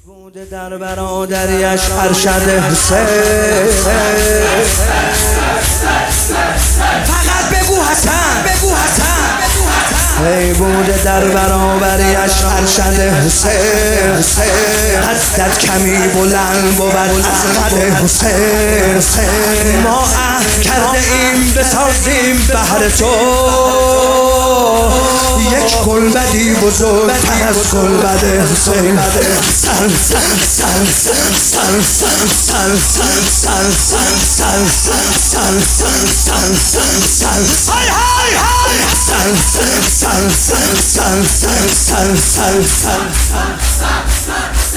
بوده در برادریش ارشد حسین. فقط بگو حسن، بگو حسن. ای بوده در برابریش ارشد حسین. حضرت کمی بلند بود از قد حسین. ما عهد کرده ایم بسازیم بهر تو یک گلبدی بزرگتر از گلبد حسین. سل سل سل سل سل سل سل سل سل سل سل سل های های های سل سل سل سل سل سل سل سل